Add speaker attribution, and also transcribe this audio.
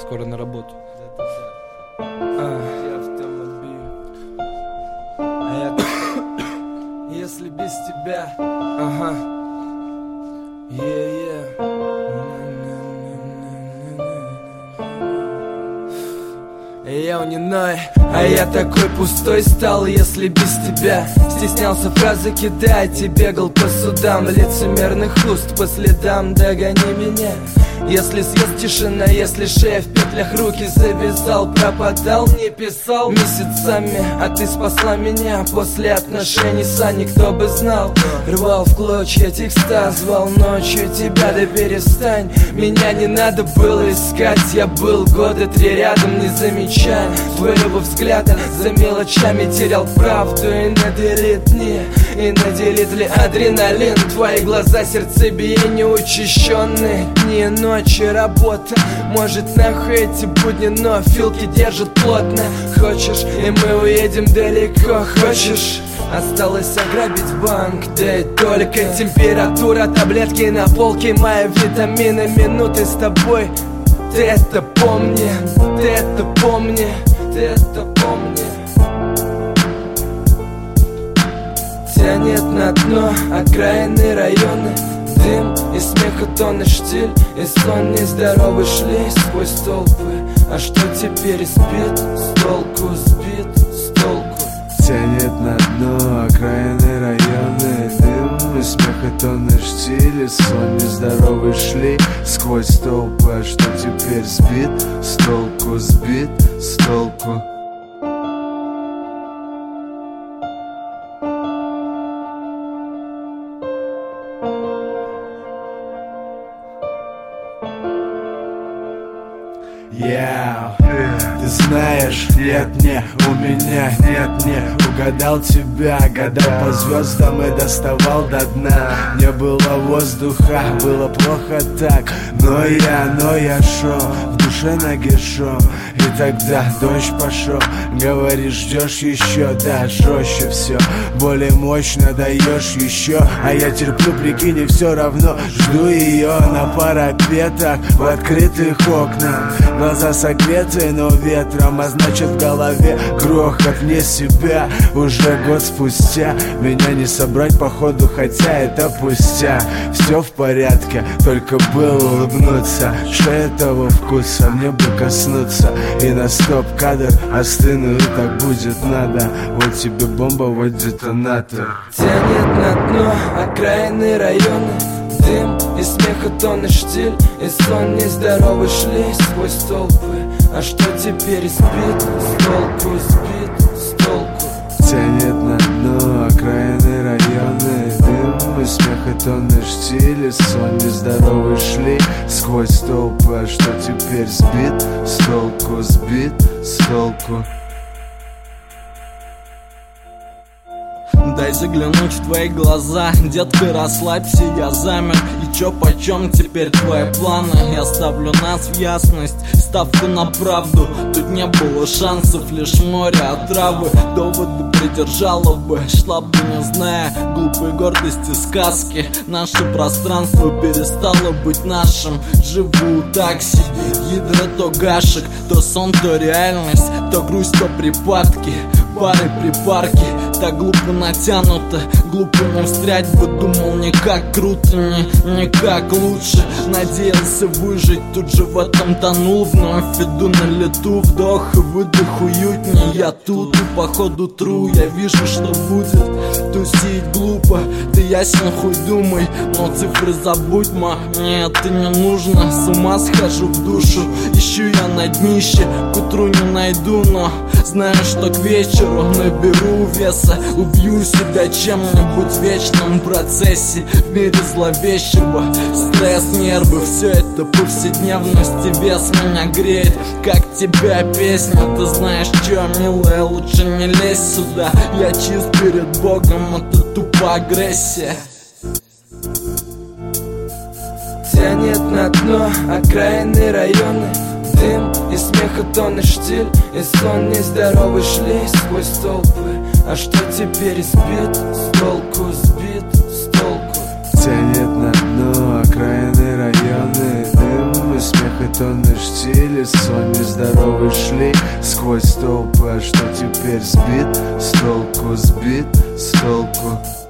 Speaker 1: скоро на работу.
Speaker 2: Если без тебя, Я униной, а я такой пустой стал, если без тебя. Стеснялся фразы кидать и бегал по судам лицемерных уст по следам. Догони меня, если съест тишина, если шея в петлях, руки завязал. Пропадал, не писал месяцами, а ты спасла меня после отношений с Аней, кто бы знал. Рвал в клочья текста, звал ночью тебя, да перестань. Меня не надо было искать, я был года 3 рядом, не замечая твоего взгляда. За мелочами терял правду и на делит дни, и на делит ли адреналин. Твои глаза, сердцебиение учащенные, дни и ночи, работа. Может нахуй эти будни, но филки держат плотно. Хочешь, и мы уедем далеко, хочешь? Осталось ограбить банк, да и только температура, таблетки на полке, мои витамины, минуты с тобой. Ты это помни, ты это помни, ты это помни. Тянет на дно окраины районы, дым и смех, и тонны штиль, и сон нездоровый шли сквозь толпы. А что теперь спит, с толку сбит, с толку.
Speaker 3: Тянет на дно окраины районы, дым и смех, и тонны штиль, и сон нездоровый шли сквозь толпы. А что теперь сбит, с толку сбит, с толку. Ты знаешь, нет, не, у меня нет, не угадал тебя. Гадал по звездам и доставал до дна. Не было воздуха, было плохо так. Но я шел, в душе нагишом. И тогда дождь пошел. Говоришь, ждешь еще, да, жестче все. Более мощно даешь еще. А я терплю, прикинь, и все равно жду ее на парапетах в открытых окнах. Глаза согреты, но ветром, а значит в голове грохот. Вне себя уже год спустя. Меня не собрать походу, хотя это пустяк. Все в порядке, только было улыбнуться. Что этого вкуса мне бы коснуться. И на стоп-кадр остыну, и так будет надо. Вот тебе бомба, вот детонатор.
Speaker 2: Тянет на дно окраины районы, дым и смех, и тонны штиль, и сон нездоровый шли сквозь толпы. А что теперь спит, с толку сбит, с толку.
Speaker 3: Тянет на дно окраины районы, дым и смех, и тонны штиль, и сон нездоровый шли сквозь толпы. А что теперь сбит, с толку сбит, с толку.
Speaker 4: Дай заглянуть в твои глаза, детка, расслабься, я замер. И чё почем теперь твои планы? Я ставлю нас в ясность, ставку на правду. Тут не было шансов, лишь море отравы. Доводы придержала бы, шла бы не зная глупой гордости сказки. Наше пространство перестало быть нашим. Живу такси, ядра то гашек, то сон, то реальность, то грусть, то припадки. Пары припарки, так глупо натянуто. Глупо не встрять бы, думал никак круто, никак лучше. Надеялся выжить, тут же в этом тонул. Вновь иду на лету, вдох и выдох уютнее. Я тут и походу тру, я вижу, что будет. Тусить глупо, ты ясен хуй думай, но цифры забудь, мне это не нужно. С ума схожу в душу, ищу я на днище. К утру не найду, но знаю, что к вечеру наберу веса. Убью себя чем-нибудь в вечном процессе. В мире зловещего стресс, нервы, все это повседневность. Вес меня греет, как тебя песня. Ты знаешь, чё, милая, лучше не лезь сюда. Я чист перед Богом, это тупо агрессия.
Speaker 2: Тянет на дно окраины районы, дым и смех, и тонны штиль, и сон нездоровый шли сквозь толпы. А что теперь спит, с толку сбит, с толку.
Speaker 3: Тянет на дно окраины районы, дым и смех, и тонешь в теле, сон нездоровый шли сквозь толпы, а что теперь сбит с толку, сбит с толку.